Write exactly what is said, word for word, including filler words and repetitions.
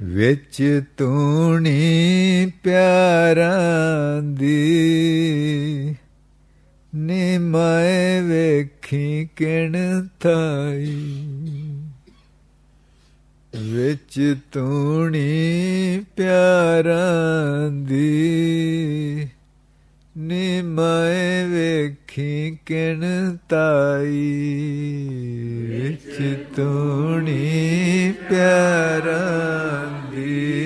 ਵਿੱਚ ਤੂਣੀ ਪਿਆਰਾਂ ਦੀ, ਨੀ ਮੈਂ ਵੇਖੀ ਕਿਣ ਥਾਈ। ਵਿੱਚ ਤੂਣੀ ਪਿਆਰਾਂ ਦੀ, ਨੀ ਮੈਂ ਵੇਖੀ ਕਿਣ ਤਾਈ। ਵਿੱਚ ਤੂਣੀ ਪਿਆਰਾਂ ਦੀ,